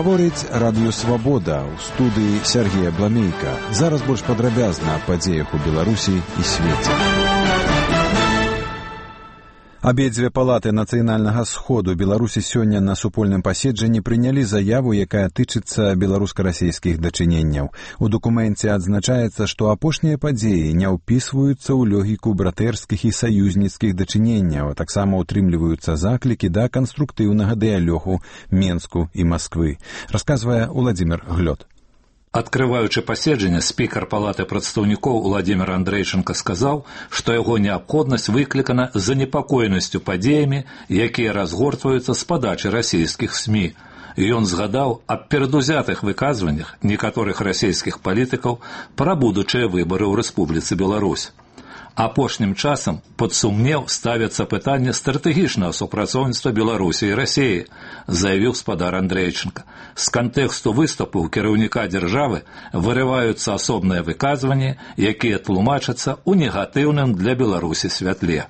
Гаворыць Радыё Свабода, у студыі Сергія Бламейка. Зараз больш падрабязна аб падзеях у Беларусі і свеце. Абедзве палаты Нацыянальнага сходу Беларусі сёння на супольным паседжанні прынялі заяву, якая тычыцца беларуска-расейскіх дачыненняў. У дакуменце адзначаецца, што апошнія падзеі не ўпісваюцца ў логіку братэрскіх і саюзніцкіх дачыненняў, а таксама ўтрымліваюцца заклікі да канструктыўнага дыялогу Менску і Масквы, расказвае Уладзімір Глёд. Открываючы паседжанне, спікар палаты прадстаўнікоў Уладзімір Андрейченко сказаў, што яго неабходнасць выклікана занепакоенасцю падзеямі, якія разгортваюцца з падачы расійскіх СМІ. Ён згадаў аб перадузятых выказваннях некаторых расійскіх палітыкаў пра будучыя выбары ў Рэспубліцы Беларусь. Апошнім часам пад сумнеў ставяцца пытанне стратэгічнага супрацоўніцтва Беларусі і Расіі, заявіў спадар Андрейченко. З кантэксту выступу ў кіраўніка дзяржавы вырываюцца асобныя выказванні, якія тлумачацца ў негатыўным для Беларусі святле.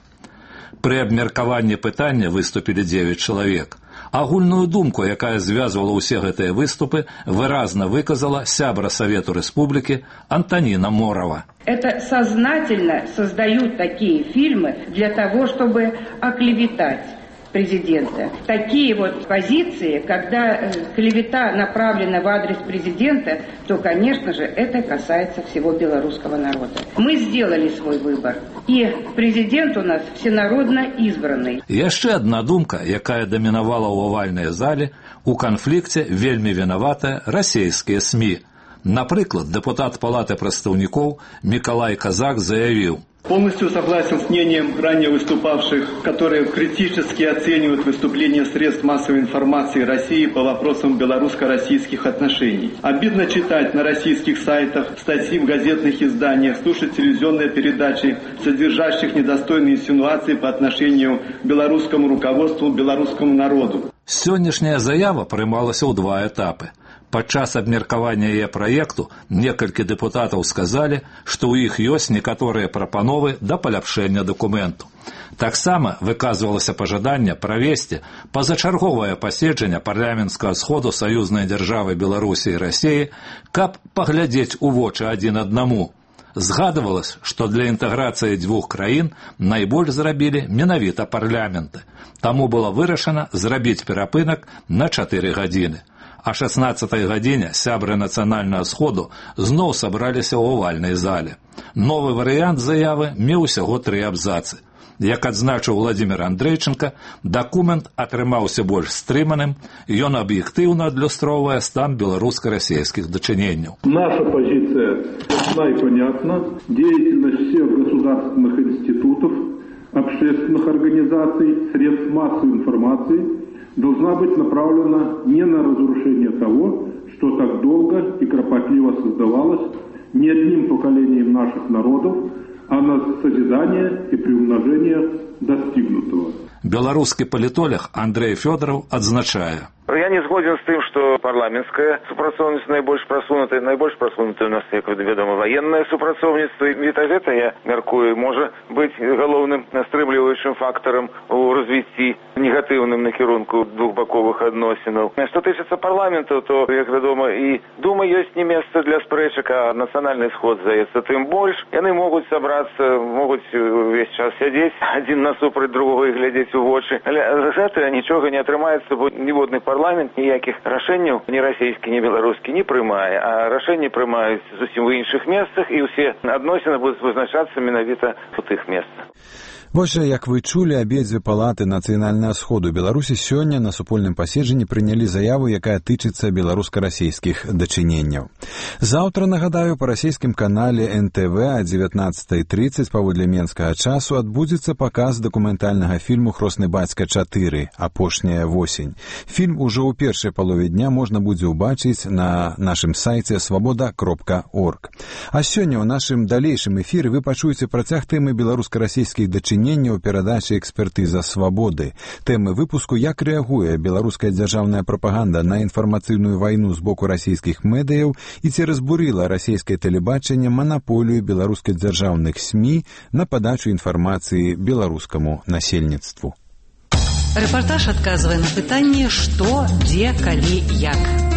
Пры абмеркаванні пытання выступілі 9 чалавек. Агульную думку, якая звязвала ўсе гэтыя выступы, выразна выказала сябра Совету Республики Антоніна Морова. Это сознательно создают такие фильмы для того, чтобы оклеветать президента. Такие вот позиции, когда клевета направлена в адрес президента, то, конечно же, это касается всего белорусского народа. Мы сделали свой выбор, и президент у нас всенародно избранный. Яшчэ одна думка, якая дамінавала ў овальнай зале, у канфлікце вельмі вінаватыя расійскія СМІ. Напрыклад, депутат Палаты прадстаўнікоў Миколай Казак заявил: «Полностью согласен с мнением ранее выступавших, которые критически оценивают выступления средств массовой информации России по вопросам белорусско-российских отношений. Обидно читать на российских сайтах статьи в газетных изданиях, слушать телевизионные передачи, содержащих недостойные инсинуации по отношению к белорусскому руководству, белорусскому народу». Сённяшняя заява прымалася ў два этапы. Падчас абмеркавання яе праекту некалькі дэпутатаў сказалі, што ў іх ёсць некаторыя прапановы да паляпшэння дакументу. Таксама выказвалася пажаданне правесці пазачарговае паседжанне парламенцкага сходу саюзнай дзяржавы Беларусі і Расіі, каб паглядзець у вочы адзін аднаму. Згадывалось, што для інтэграцыі дзвюх краін найбольш зрабілі менавіта парламенты. Таму было вырашана зрабіць перапынак на 4 гадзіны. А 16-й гадзіне сябры нацыянальнага сходу зноў сабраліся ў овальнай зале. Новы варыянт заявы меў усяго 3 абзацы. Як адзначыў Уладзімір Андрейченко, дакумент атрымаўся больш стрыманым, ён аб'ектыўна адлюстроўвае стан беларуска-расійских дачыненняў. Наша позиция ясна и понятна. Деятельность всех государственных институтов, общественных организаций, средств массовой информации должна быть направлена не на разрушение того, что так долго и кропотливо создавалось не одним поколением наших народов, а на созидание и приумножение достигнутого. Беларускі палітолог Андрей Фёдоров адзначае: Я не згоден с тем, что парламентское супрацоўніцтва найбольш прасунутае у нас, як вядома, военное супрацоўніцтва. І гэта, я мяркую, можа быць галоўным стрымліваючым фактарам у развіцці негатыўным накірунку двухбаковых адносінаў. Што тычыцца парламенту, то, як вядома, і дума ёсць не месца для спрэчак, а нацыянальны сход, здаецца, тым больш. Яны могуць сабрацца, могуць увесь час сядзець адзін насупраць другога і глядзець у вочы. Але за гэта нічога не атрымаецца, бо ніводны парламент ніякіх рашэнняў ні расійскі, ні беларускі не прымае, а рашэнні прымаюць зусім у іншых месцах, і ўсе адносіны будуць вызначацца менавіта у тых месцах. Вось жа, як вы чулі, абедзве палаты Нацыянальнага сходу Беларусі сёння на супольным паседжанні прынялі заяву, якая тычыцца беларуска-расійскіх дачыненняў. Заўтра, нагадаю, па расійскім канале НТВ о 19:30 паводле менскага часу адбудзецца паказ дакументальнага фільму «Хросны бацька 4. Апошняя восень». Фільм ужо ў першай палове дня можна будзе ўбачыць на нашым сайце свабода.орг. А сёння ў нашым далейшым эфіры вы пачуеце працяг тэмы беларуска-расійскіх дачыненняў у перадачы «Экспертыза свабоды». Тэмы выпуску «Як рэагуе беларуская дзяржаўная прапаганда на інфармацыйную вайну з боку расійскіх медыяў» і ці разбурыла расійскае тэлебачанне манаполію беларуска-дзяржаўных СМІ на падачу інфармацыі беларускаму насельніцтву. Рэпартаж адказвае на пытанне «Што, дзе, калі, як».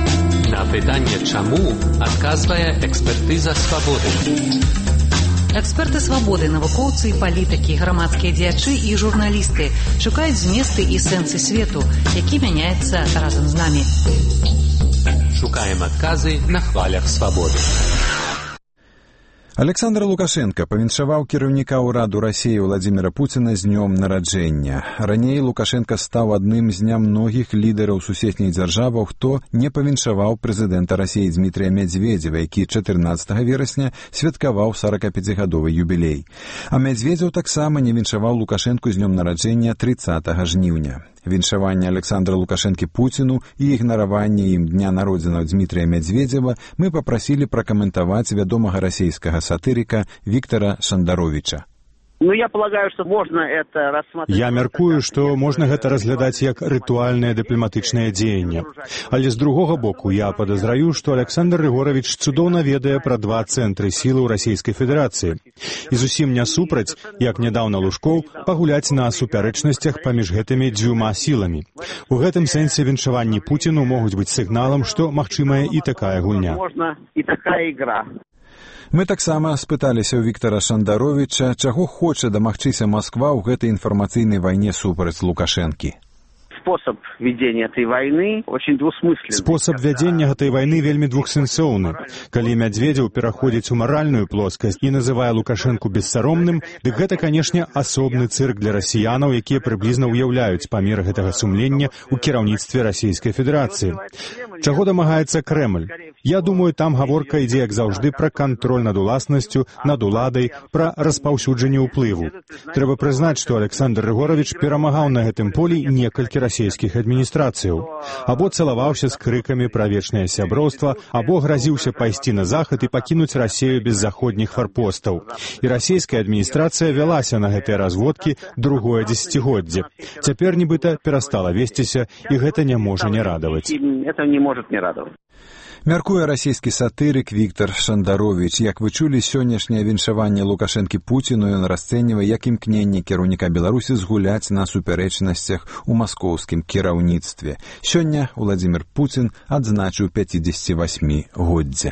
На пытанне «Чаму?» адказвае экспертыза «Свабоды». Эксперты «Свабоды», навукоўцы і палітыкі, грамадскія дзеячы і журналісты шукаюць зместы і сэнсы свету, які мяняецца разам з намі. Шукаем адказы на хвалях «Свабоды». Александр Лукашенко павіншаваў кіраўніка ўраду Расіі Владзіміра Пуціна з днём нараджэння. Раней Лукашенко стаў адным з нямногіх лідараў суседніх дзяржаваў, хто не павіншаваў прэзідэнта Расіі Дмітрія Медведзева, які 14 верасня святкаваў 45-гадовы юбілей. А Медведзеў таксама не віншаваў Лукашэнку з днём нараджэння 30 жніўня. Віншаванне Александра Лукашэнкі Пуціну і ігнараванне ім дня народзінаў Дмітрия Медведзева мы папрасілі пракаментаваць вядомага расійскага сатырыка Віктара Шандаровіча. Я мяркую, што можна гэта разглядаць як рытуальнае дыпламатычнае дзеянне. Але з другога боку, я падазраю, што Александр Рыгорович цудоўна ведае пра два цэнтры сілы ў Расійскай Федэрацыі. І зусім не супраць, як нядаўна Лужкоў, пагуляць на супярэчнасцях паміж гэтымі дзвюма сіламі. У гэтым сэнсе віншаванні Пуціну могуць быць сігналам, што магчымая і такая гульня. Мы таксама спыталіся ў Віктара Шандаровіча, чаго хоча дамагчыся Масква ў гэтай інфармацыйнай вайне супраць Лукашэнкі. Спосаб вядзення гэтай вайны вельмі двухсэнсоўны. Калі Медведзеў пераходзіць у маральную плоскасць і называе Лукашэнку бессаромным, дык гэта, канешне, асобны цырк для расіянаў, якія прыблізна ўяўляюць памер гэтага сумлення ў кіраўніцтве Расійскай Федэрацыі. Чаго дамагаецца Крэмль? Я думаю, там гаворка ідзе, як заўжды, пра кантроль над уласнасцю, над уладай, пра распаўсюджанне ўплыву. Трэба прызнаць, што Александр Рыгорович перамагаў на гэтым полі некалькі расійскіх адміністрацыяў. Або цалаваўся з крыкамі пра вечнае сяброўства, або гразіўся пайсці на захад і пакінуць Расію без заходніх фарпостаў. І расійская адміністрацыя вялася на гэтыя разводкі другое дзесяцігоддзе. Цяпер, нібыта, перастала весціся, і гэта не можа не радаваць. Мяркуе расійскі сатырык Віктар Шандаровіч. Як вы чулі, сённяшняе віншаванне Лукашэнкі Пуціну ён расцэньвае як імкненне кіраўніка Беларусі згуляць на супярэчнасцях у маскоўскім кіраўніцтве. Сёння Владзімір Пуцін адзначыў 58-годдзе.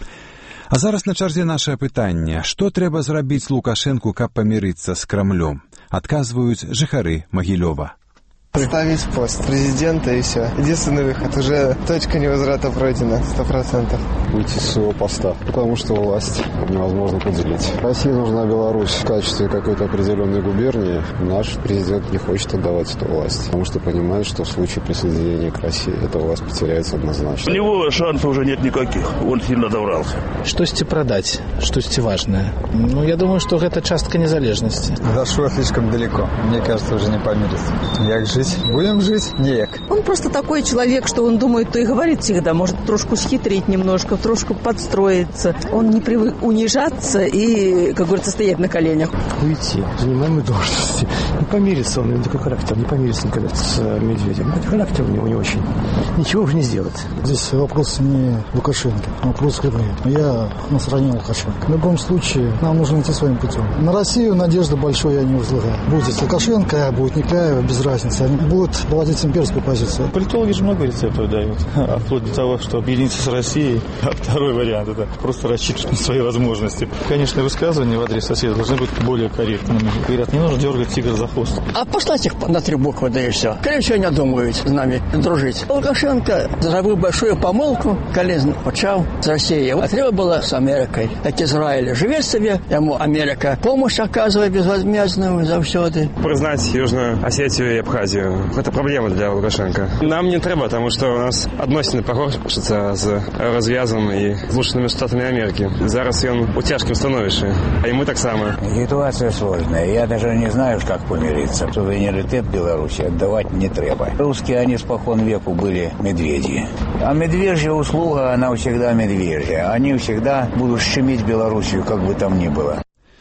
А зараз на чарзе нашае пытанне. Што трэба зрабіць Лукашэнку, каб памірыцца з Крамлём? Адказваюць жыхары Магілёва. Ставить пост президента и все. Единственный выход. Уже точка невозврата пройдена 100%. Уйти с своего поста, потому что власть невозможно поделить. России нужна Беларусь в качестве какой-то определенной губернии. Наш президент не хочет отдавать эту власть, потому что понимает, что в случае присоединения к России эта власть потеряется однозначно. У него шансов уже нет никаких. Он сильно добрался. Штосьці продать, штосьці важное. Я думаю, что это частка незалежности. Зашло слишком далеко. Мне кажется, уже не помирится. Як жить? Будем жить? Нет. Он просто такой человек, что он думает, то и говорит всегда. Может трошку схитрить немножко, трошку подстроиться. Он не привык унижаться и, как говорится, стоять на коленях. Уйти, занимаемой должности. Не помирится он, такой характер, не помирится никогда с Медведем. Характер у него не очень. Ничего уже не сделать. Здесь вопрос не Лукашенко, вопрос Кремля. Я на стороне Лукашенко. В любом случае, нам нужно идти своим путем. На Россию надежды большой я не возлагаю. Будет Лукашенко, будет Никаева, без разницы. Они будут проводить имперскую позицию. Политологи же много рецептов дают. Вплоть до того, что объединиться с Россией. А второй вариант – это просто рассчитывать на свои возможности. Конечно, высказывания в адрес соседа должны быть более корректными. Говорят, не нужно дергать тигра за хвост. А послать их на 3 буквы, да и все. Скорее всего, не думают с нами дружить. Лукашенко зробив большую помолвку, коли почав з Росією. А треба було з Америкою. Так Ізраїль живе собі, йому Америка помощь оказує безвозмездную завсёды. Признать Южную Осетию и Абхазию – это проблема для Лукашенко. Нам не треба, потому что у нас адносіны пагоршаться з развязом і Злученими Штатами Америки. Зараз ён у тяжкім становішчы, а і мы таксама. Ситуация сложная. Я даже не знаю, как помириться. Суверенитет Беларуси отдавать не треба. Русские, они спокон веку были медведи. А медвежья услуга, она всегда медвежья. Они всегда будут щемить Белоруссию, как бы там ни было.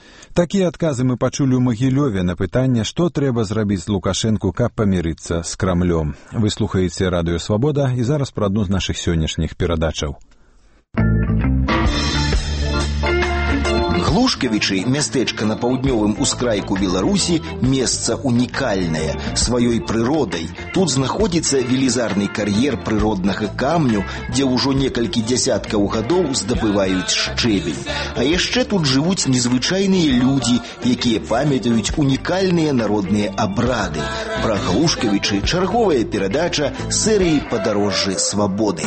Такія адказы мы пачулі ў Магілёве на пытанне, што трэба зрабіць Лукашэнку, каб памірыцца з Крамлём. Вы слухаеце Радыё Свабода і зараз пра адну з нашых сённяшніх перадачаў. Глуш Глушкавічы, мястэчка на паўднёвым ускрайку Беларусі, месца унікальнае сваёй прыродай. Тут знаходзіцца велізарны кар'ер прыроднага камню, дзе ўжо некалькі дзясяткаў гадоў здабываюць шчэбень. А яшчэ тут жывуць незвычайныя людзі, якія памятаюць унікальныя народныя абрады. Пра Глушкавічы чарговая перадача серыі «Падарожжы свабоды».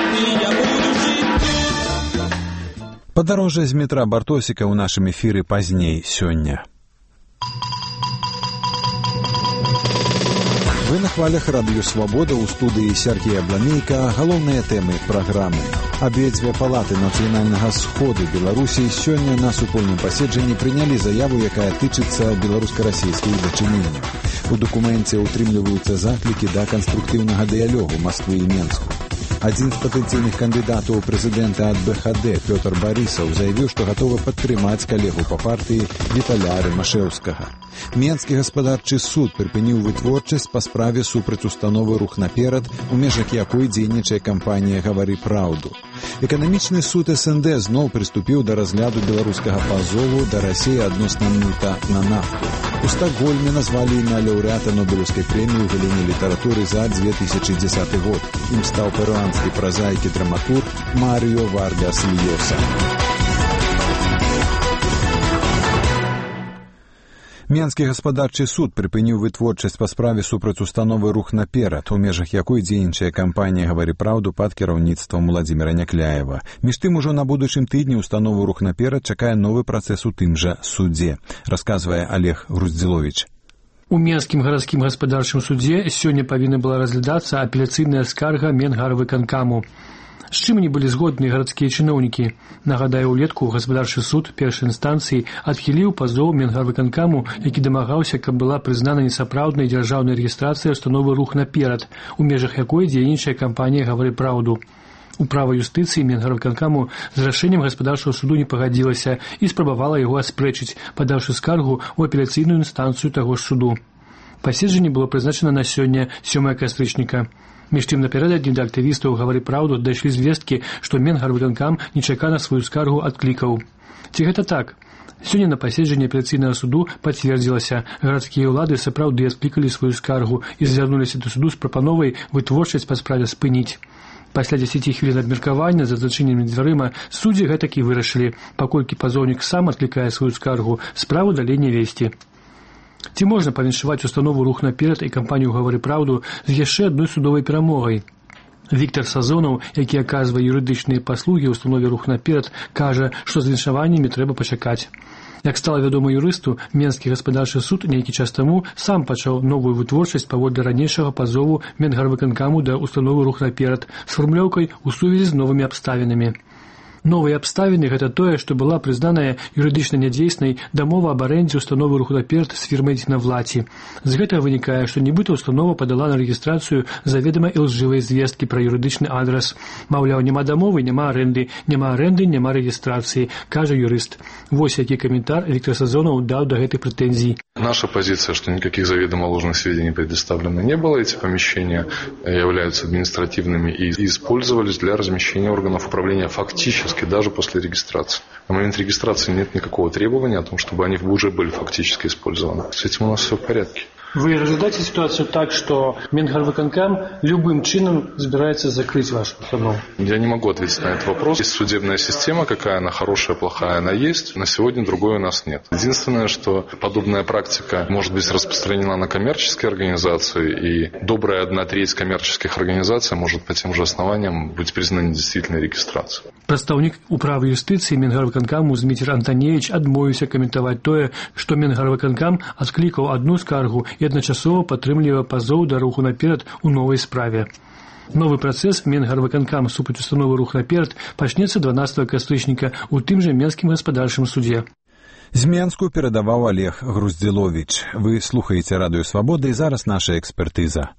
Падарожжа з метра Бартосіка ў нашым эфіры пазней сёння. Вы на хвалях радыё «Свабода», ў студыі Сергія Бламейка. Галоўныя тэмы праграмы. Абедзве палаты нацыянальнага сходу Беларусі сёння на супольным паседжанні прынялі заяву, якая тычыцца беларуска-расійскіх дачыненняў. У дакуменце ўтрымліваюцца заклікі да канструктыўнага дыялогу Масквы і Менску. Адзін з патэнцыйных кандыдатаў прэзідэнта ад БХД Пётр Барысаў заявіў, што гатовы падтрымаць калегу па партыі Віталя Рымашэўскага. Менскі гаспадарчы суд прыпыніў вытворчасць па справе супраць установы «Рух наперад», у межах якой дзейнічае кампанія «Гавары праўду». Эканамічны суд СНД зноў прыступіў да разгляду беларускага пазову да Расіі адносна мыта на нафту. У Стакгольме назвалі імя лаўрэата Нобелеўскай прэміі ў галіне літаратуры за 2010 год. Ім стаў перуанскі празаік і драматург Марыо Варгас Льоса. Менскі гаспадарчы суд прыпыніў вытворчасць па справе супраць установы «Рух наперад», у межах якой дзейнічае кампанія «Гавары праўду» пад кіраўніцтвам Уладзіміра Някляева. Між тым, ужо на будучым тыдні установу «Рух наперад» чакае новы працэс у тым жа судзе, расказвае Олег Груздзіловіч. У Менскім гарадскім гаспадарчым судзе сёння павінна была разглядацца апеляцыйная скарга Менгарвыканкаму. З чым не былі згодныя гарадскія чыноўнікі? Нагадаю, улетку гаспадарчы суд першай інстанцыі адхіліў пазоў Менгарвыканкаму, які дамагаўся, каб была прызнана несапраўднай дзяржаўнай рэгістрацыя установы «Рух наперад», у межах якой дзейнічае кампанія «Гавары праўду». Управа юстыцыі Менгарвыканкаму з рашэннем гаспадарчага суду не пагадзілася і спрабавала яго аспрэчыць, падаўшы скаргу ў апеляцыйную інстанцыю таго ж суду. Паседжанне было прызначана на сёння, 7 кастрычніка. Між тым напярэдадні да актывістаў «Гавары праўду» дайшлі звесткі, што Менгарвыканкам нечакана сваю скаргу адклікаў. Ці гэта так? Сёння на паседжанні апеляцыйнага суду пацвердзілася, гарадскія ўлады сапраўды адклікалі сваю скаргу і звярнуліся да суду з прапановай вытворчасць па справе спыніць. Пасля 10 хвілін абмеркавання за зачыненымі дзвярыма суддзі гэтак і вырашылі, паколькі пазоўнік сам адклікае сваю скаргу, справу далей не весці. Ці можна павіншаваць установу «Рух наперад» і кампанію «Гавары праўду» з яшчэ адной судовай перамогай? Віктор Сазонаў, які аказвае юрыдычныя паслугі ў установе «Рух наперад», кажа, што з віншаваннямі трэба пачакаць. Як стала вядома юрысту, Менскі гаспадарчы суд нейкі час таму сам пачаў новую вытворчасць паводле ранейшага пазову Менгарвыканкаму да установы «Рух наперад» з фармулёўкай у сувязі з новымі абставінамі. Новыя абставіны – гэта тое, што была прызнаная юрыдычна нядзейснай дамова аб арэндзе установы «Рух наперад» з фірмай «Дзінавлаці». З гэтага вынікае, што нібыта установа падала на рэгістрацыю заведама ілжывай звесткі пра юрыдычны адрас. Маўляў, няма дамовы, няма арэнды, няма рэгістрацыі, кажа юрыст. Вось які каментар Віктор Сазонаў даў да гэтых прэтэнзій. Наша позиция, что никаких заведомо ложных сведений предоставлено не было. Эти помещения являются административными и использовались для размещения органов управления фактически даже после регистрации. На момент регистрации нет никакого требования о том, чтобы они уже были фактически использованы. С этим у нас все в порядке. Вы разглядаете ситуацию так, что Менгарвыканкам любым чином собирается закрыть вашу установу? Я не могу ответить на этот вопрос. Есть судебная система, какая она хорошая, плохая, она есть. На сегодня другой у нас нет. Единственное, что подобная практика может быть распространена на коммерческие организации, и добрая 1/3 коммерческих организаций может по тем же основаниям быть признана недействительной регистрацией. Прадстаўнік управы юстыцыі Менгарвыканкаму Зміцер Антаневич адмовіўся каментаваць тое, што Менгарвыканкам адклікаў адну скаргу і адначасова падтрымлівае пазоў да «Руху наперад» у новай справе. Новы працэс Менгарвыканкам супраць установы «Рух наперад» пачнецца 12 кастрычніка ў тым жа Менскім гаспадарчым судзе. З Менску перадаваў Олег Груздзіловіч. Вы слухаеце радыё «Свабода» і зараз наша экспертыза.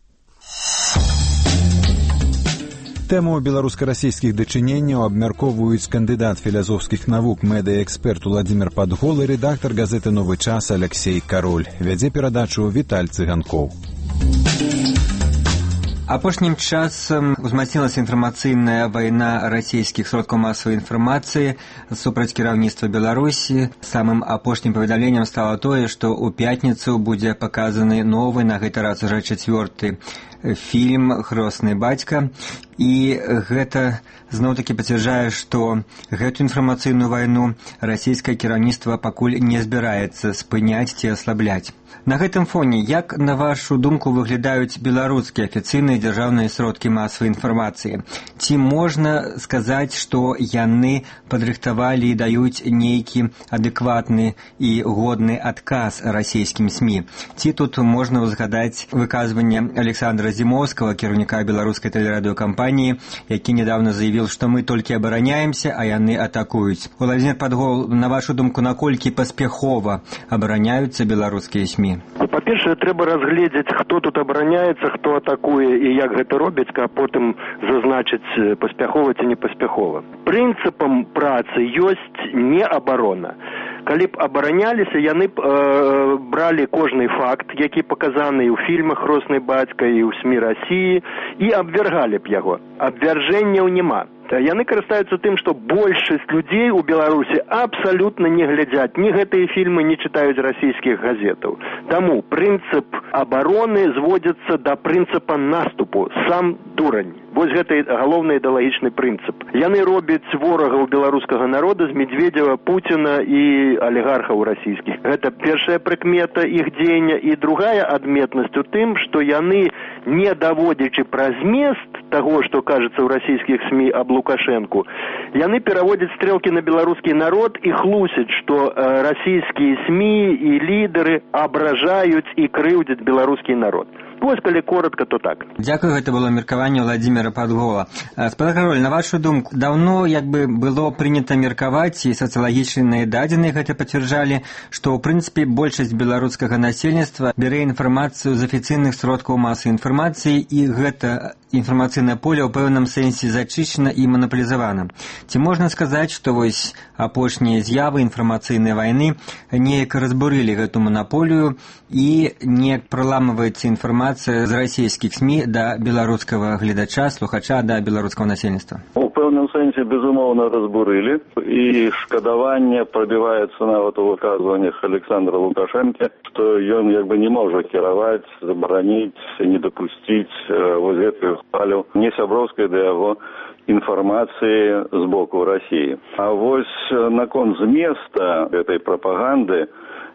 Тэму беларуска-расійскіх дачыненняў абмяркоўваюць кандыдат філазофскіх навук, медыаэксперт Уладзімір Падгол і рэдактар газеты «Новы час» Аляксей Кароль. Вядзе перадачу Віталь Цыганкоў. Апошнім часам узмацнілася інфармацыйная вайна расійскіх сродкаў масавай інфармацыі супраць кіраўніцтва Беларусі. Самым апошнім паведамленнем стала тое, што ў пятніцу будзе паказаны новы, на гэты раз уже 4-й фільм «Хросны бацька». І гэта зноў-такі пацвярджае, што гэту інфармацыйную вайну расійскае кіраўніцтва пакуль не збіраецца спыняць ці аслабляць. На гэтым фоне, як, на вашу думку, выглядаюць беларускія афіцыйныя дзяржаўныя сродкі масавай інфармацыі? Ці можна сказаць, што яны падрыхтавалі і даюць нейкі адэкватны і годны адказ расійскім СМІ? Ці тут можна ўзгадаць выказванне Александра Зімоўскага, кіраўніка беларускай тэлерадыёкампаніі, які недавно заявіў, што мы толькі абараняемся, а яны атакуюць. Владзімір Падгол, на вашу думку, наколькі паспяхова абараняюцца беларускія СМІ? Па-першае, трэба разгледзець, хто тут абараняецца, хто атакуе і як гэта робіць, а потым зазначыць, паспяхова ці не паспяхова. Прынцыпам працы ёсць не абарона. Калі б абараняліся, яны б бралі кожны факт, які паказаны і ў фільмах «Хросны бацька», і ў СМІ Расіі, і абвяргалі б яго. Абвяржэнняў няма. Яны карыстаюцца тым, што большасць людзей у Беларусі абсалютна не глядзяць ні гэтыя фільмы, не чытаюць расійскіх газетаў. Таму прынцып абароны зводзіцца да прынцыпа наступу. Сам дурань. Вось гэта галоўны ідэалагічны прынцып. Яны робяць ворагаў беларускага народа з Медведзева, Пуціна і алігархаў расійскіх. Гэта першая прыкмета іх дзеяння. І другая адметнасць у тым, што яны, не даводзячы пра змест таго, што кажацца ў расійскіх СМІ аб Лукашенку, яны пераводзяць стрэлкі на беларускі народ і хлусяць, што расійскія СМІ і лідары абражаюць і крыўдзяць беларускі народ. Вось, калі коротка, то так. Дзякую, гэта было меркаванне Владзіміра Падгола. Спадар Кароль, на вашу думку, даўно было прынята меркаваць, і сацыялагічныя дадзеныя гэта пацвярджалі, што, ў прынцыпе, большасць беларускага насельніцтва бярэ інфармацыю з афіцыйных сродкаў масавай інфармацыі, і гэта інфармацыйнае поле ў пэўным сэнсе зачышчана і манаполізавана. Ці можна сказаць, што вось апошнія з'явы інфармацыйнай вайны неяк разбурылі гэту манаполію і неяк праламваецца інфармацыя з расійскіх СМІ да беларускага гледача, слухача, да беларускага насельніцтва? У пэўным сэнсе, безумоўна, разбурылі, і шкадаванне прабіваецца нават у выказваннях Александра Лукашэнкі, што ён не можа кіраваць, забараніць, не дапусціць вось гэтую хвалю несяброўскай да яго інфармацыі з боку Расіі. А вось наконт зместа гэтай прапаганды,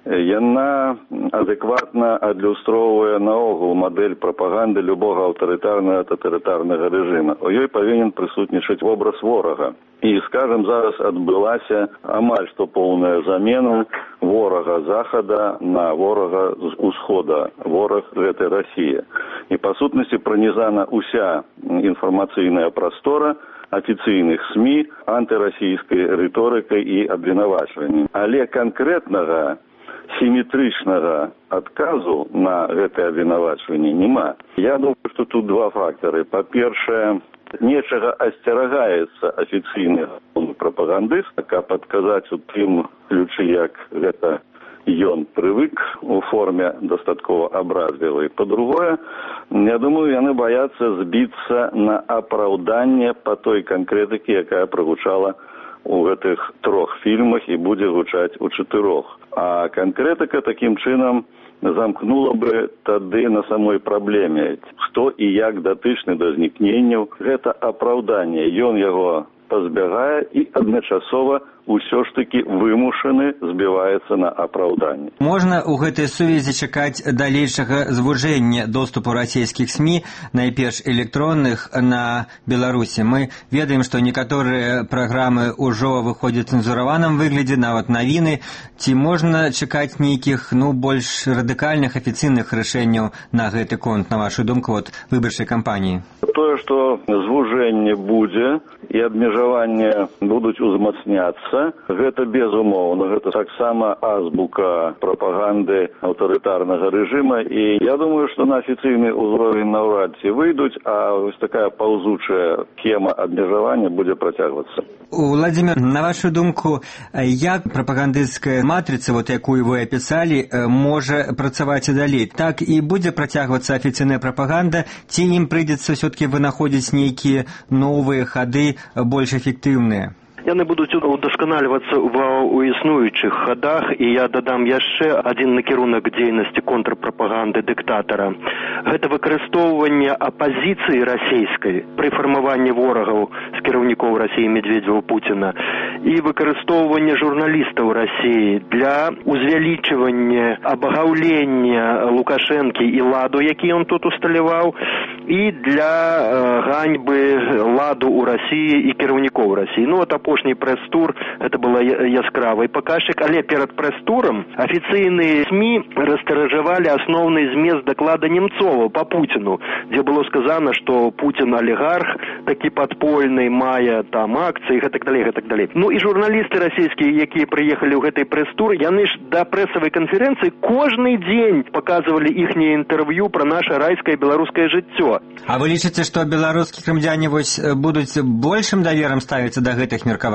яна адэкватна адлюстроўвае наогул мадэль прапаганды любога аўтарытарнага таталітарнага рэжыма. У ёй павінен прысутнічаць вобраз ворага. І, скажам, зараз адбылася амаль што поўная замена ворага захада на ворага з усхода, вораг гэтай Расіі. І, па сутнасці, пранізана ўся інфармацыйная прастора афіцыйных СМІ антырасійскай рыторыкай і абвінавачваннем. Але канкрэтнага сіметрычнага адказу на гэтае абвінавачванне няма. Я думаю, што тут два фактары. Па-першае, нечага асцерагаецца афіцыйны прапагандыст, каб адказаць у тым ключы, як гэта ён прывык у форме дастаткова абразлівай. Па-другое, я думаю, яны баяцца збіцца на апраўданне па той канкрэтыкі, якая прагучала у гэтых 3 фільмах і будзе гучаць у 4. А канкрэтыка такім чынам замкнула бы тады на самой праблеме. Хто і як датычны да знікненняў, гэта апраўданне. Ён яго пазбягае і адначасова ўсё ж такі вымушаны збіваецца на апраўданне. Можна ў гэтай сувязі чакаць далейшага звужэння доступу расійскіх СМІ, найперш электронных, на Беларусі. Мы ведаем, што некаторыя праграмы ўжо выходзяць у цэнзураваным выглядзе, нават навіны. Ці можна чакаць нейкіх, больш радыкальных афіцыйных рашэнняў на гэты конт, на вашу думку, выбарчай кампаніі? Тое, што звужэнне будзе і абмежаванне будуць узмацняцца, памыліцца. Гэта безумоўна, гэта таксама азбука прапаганды аўтарытарнага рэжыма, і я думаю, што на афіцыйны ўзровень наўрад ці выйдуць, а вось такая паўзучая схема абмежавання будзе працягвацца. Владимир, на вашу думку, як прапагандысцкая матрыца, вот якую вы апісалі, можа працаваць і далей? Так і будзе працягвацца афіцыйная прапаганда, ці ім прыйдзецца ўсё-такі вынаходзіць нейкія новыя хады, больш эфектыўныя? Яны будуць удасканальвацца ў існуючых хадах, і я дадам яшчэ адзін накірунак дзейнасці контрпрапаганды дыктатара. Гэта выкарыстоўванне апазіцыі расійскай пры фармаванні ворагаў з кіраўнікоў Расіі Медведзева, Пуціна і выкарыстоўванне журналістаў Расіі для узвялічвання абагаўлення Лукашэнкі і ладу, які ён тут усталяваў, і для ганьбы ладу ў Расіі і кіраўнікоў Расіі. Ну, апошні прэс-тур, это была яскравый паказчык, але перад прэс-турам афіцыйныя СМІ растыражавалі асноўны змест даклада Немцова по Путину, дзе было сказано, што Путин олігарх, такі падпольны, мае там акцыі, гэтак далей. Ну і журналісты расійскія, якія прыехалі ў гэтай прэс-тур, яны ж да прэсавай канферэнцыі кожны дзень паказвалі іхняе інтэрв'ю пра наша райскае беларускае жыццё. А вы лічыце, што беларускія грамадзяне вось будуць большым даверам ставіцца да гэтых меркаванняў?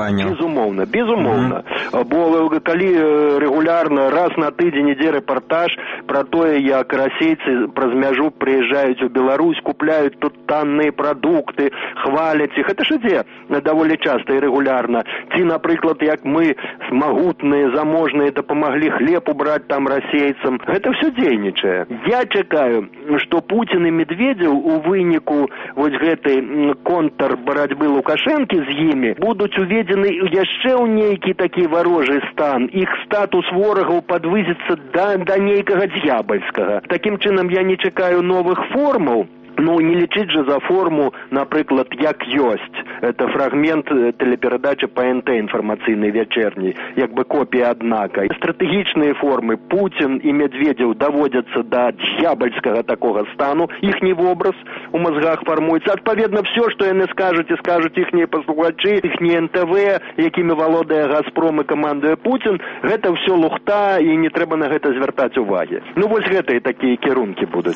Безумоўна. Бо калі рэгулярна раз на тыдзень ідзе рэпартаж пра тое, як расейцы праз мяжу прыязджаюць у Беларусь, купляюць тут танныя прадукты, хваляць іх, гэта ж ідзе даволі часта і рэгулярна. Ці, напрыклад, як мы магутныя, заможныя дапамаглі хлеб убраць там расейцам, гэта ўсё дзейнічае. Я чакаю, што Путін і Медведзеў у выніку вось гэтай контрбарацьбы Лукашэнкі з імі будуць уведзены яшчэ ў нейкі такі варожы стан. Іх статус ворагаў падвысіцца да нейкага д'ябальскага. Такім чынам я не чакаю новых формаў. Ну, не лічыць же за форму, напрыклад, як ёсць. Это фрагмент телеперадачы по НТ інфармацыйнай вячэрняй, як бы копія аднака. Стратэгічныя формы Путін і Медведзеў даводзяцца да д'ябальскага такога стану, іхні вобраз у мазгах фармуецца. Адпаведна, все, што яны скажуць, і скажуць іхнія паслухачы, іхнія НТВ, якімі валодае Газпром і камандуе Путін, гэта все лухта, і не трэба на гэта звяртаць увагі. Ну, вось гэтыя такія кірункі будуць.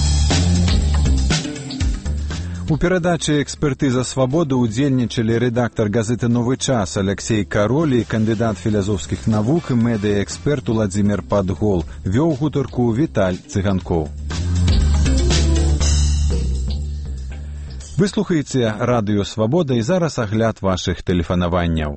У перадачы «Экспертыза свабоды» удзельнічалі рэдактар газеты «Новы час» Алексей Кароль і кандыдат філазофскіх навук і медыяэксперт Уладзімір Падгол. Вёў гутарку Віталь Цыганкоў. Вы слухаеце радыё «Свабода» і зараз агляд вашых тэлефанаванняў.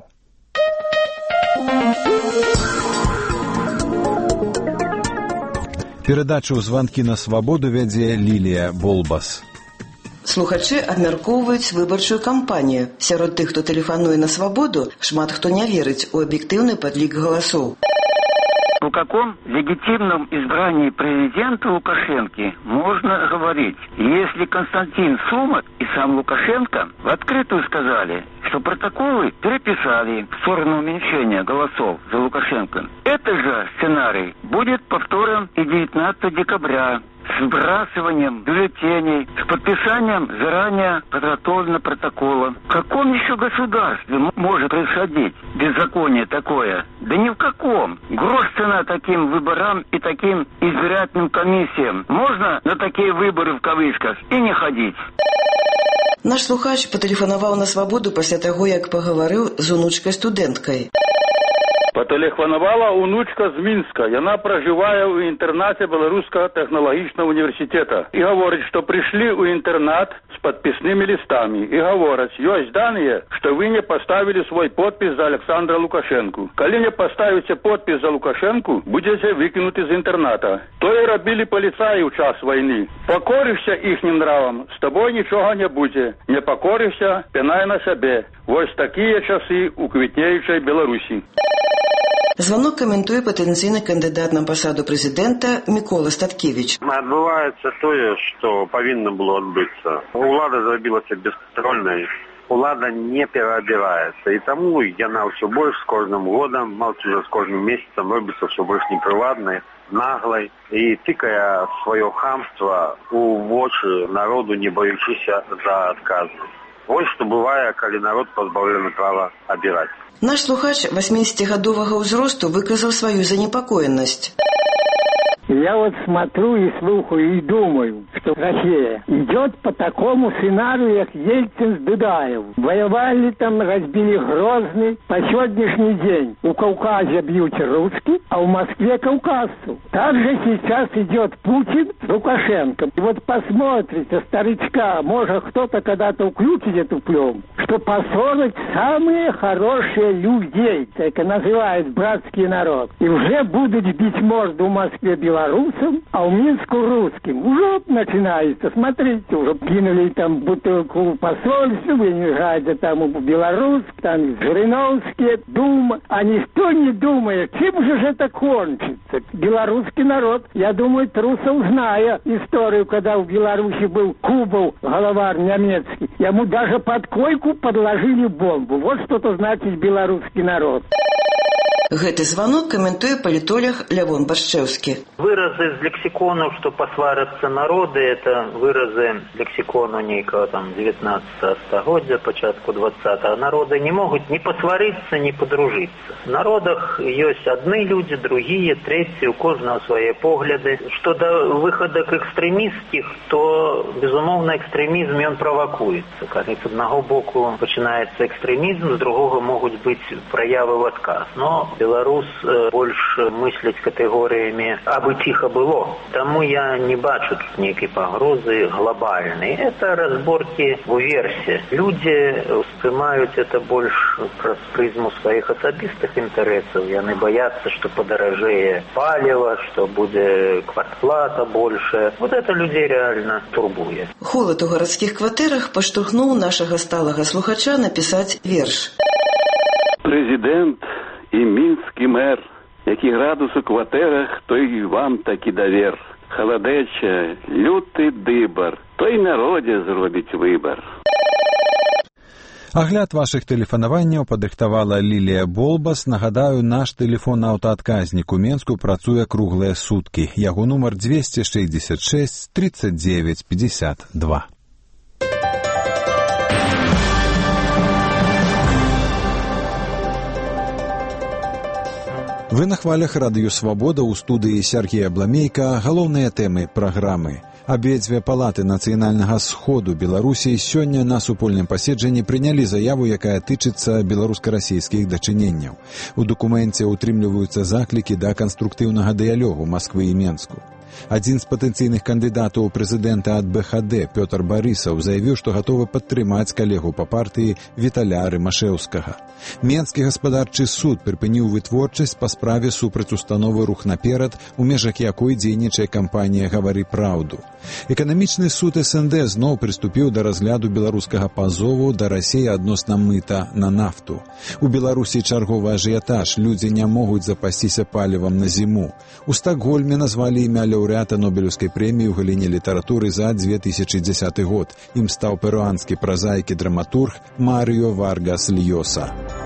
Перадачу «Званкі на свабоду» вядзе Лілія Болбас. Слухачы абмяркоўваюць выбарчую кампанію. Сярод тых, хто тэлефануе на свабоду, шмат хто не верыць у аб'ектыўны падлік галасоў. О каком легитимном избрании президента Лукашенко можно говорить, если Константин Сумат и сам Лукашенко в открытую сказали, что протоколы переписали в сторону уменьшения голосов за Лукашенко. Этот же сценарий будет повторен и 19 декабря. С сбрасыванием бюллетеней, с подписанием заранее подготовленного протокола. В каком еще государстве может происходить беззаконие такое? Да ни в каком. Грош цена таким выборам и таким избирательным комиссиям. Можно на такие выборы в кавычках и не ходить. Наш слухач патэлефанаваў на свабоду пасля таго, як пагаварыў з унучкай-студэнткай. Патэлефанавала унучка з Мінска. Яна пражывае ў інтэрнаце Беларускага тэхналагічнага універсітэта. І гаворыць, што прыйшлі ў інтэрнат з падпіснымі лістамі. І гавораць, ёсць даныя, што вы не паставілі свой подпіс за Александра Лукашэнку. Калі не паставіце подпіс за Лукашэнку, будзеце выкінуты з інтэрната. Тое рабілі паліцаі ў час вайны. Пакорыўся іхнім нравам, з табой нічога не будзе. Не пакорыўся, пянай на сябе. Вось такія часы ў квітнеючай Беларусі. Звонок каментуе патэнцыйны кандыдат на пасаду прэзідэнта Мікола Статкевіч. Адбываецца тое, што павінна было адбыцца. Улада зрабілася бескантрольнай, улада не пераабіраецца. І таму яна ўсё больш з кожным годам, уже з кожным месяцам робіцца ўсё больш непрывладнай, наглай і тыкае сваё хамства ў вочы народу, не баючыся за адказнасць. Вот что бывает, когда народ позбавлен права обирать. Наш слухач 80-гадовага ўзросту выказаў сваю занепакоенасць. Я вот смотрю и слухаю и думаю, что Россия идет по такому сценарию, как Ельцин с Дудаевым. Воевали там, разбили Грозный. По сегодняшний день у Кавказа бьют русские, а в Москве кавказцев. Также сейчас идет Путин с Лукашенко. И вот посмотрите, старичка, может кто-то когда-то включит эту пленку, что поссорить самые хорошие людей, так и называют братский народ. И уже будут бить морду в Москве белорусам, а в Минску русским. Уже начинается, смотрите, уже кинули там бутылку в посольство, Ленинграде, там у Беларусь, там Жириновские, Дума. А никто не думает, чем же это кончится. Белорусский народ, я думаю, Трусов, зная историю, когда в Беларуси был Кубов, головар немецкий, ему даже под койку подложили бомбу. Вот что-то значит белорусский народ. Гэты звонок комментует политолог Лявон Башчэўскі. Выразы из лексикона, что посварятся народы, это выразы лексикону некого там 19-го стагоддзя, початку 20-го. Народы не могут ни посвариться, ни подружиться. В народах есть одни люди, другие, третьи, у каждого свои погляды. Что до выхода к экстремистских, то, безумовно, экстремизм он провокуется. Как с одного боку начинается экстремизм, с другого могут быть проявы в отказ. Но Беларусь больше мыслить категориями «абы тихо было». Тому я не бачу тут некой погрозы глобальной. Это разборки в версии. Люди воспринимают это больше через призму своих особистых интересов. И они боятся, что подорожее палево, что будет квартплата больше. Вот это людей реально турбует. Холод у городских квартирах поштовхнув нашего сталого слухача написать верш. Президент і мінський мер, які градус у квартирах, той вам таки довер. Холодече, лютий дибар, той народі зробить вибір. Агляд вашых тэлефанаванняў падрыхтавала Лілія Болбас. Нагадаю, наш тэлефон аўтаадказнік у Менску працуе круглыя суткі. Яго нумар 266 39 52. Вы на хвалях радыё «Свабода», у студыі Сергея Бламейка. Галоўныя тэмы праграмы. Абедзве палаты нацыянальнага сходу Беларусі сёння на супольным паседжанні прынялі заяву, якая тычыцца беларуска-расійскіх дачыненняў. У дакуменце ўтрымліваюцца заклікі да канструктыўнага дыялогу Масквы і Менску. Адзін з патэнцыйных кандыдатаў у прэзідэнта ад БХД Пётр Барысаў заявіў, што гатовы падтрымаць калегу па партыі Віталя Рымашэўскага. Менскі гаспадарчы суд прыпыніў вытворчасць па справе супраць установы «Рух наперад», у межах якой дзейнічае кампанія «Гавары праўду». Эканамічны суд СНД зноў прыступіў да разгляду беларускага пазову да Расіі адносна мыта на нафту. У Беларусі чарговы ажыятаж, людзі не могуць запасціся палівам на зіму. У Стакгольме назвалі імя лаўрэата Нобелеўскай прэміі ў галіне літаратуры за 2010 год. Ім стаў перуанскі празаік і драматург Марыё Варгас Льёса.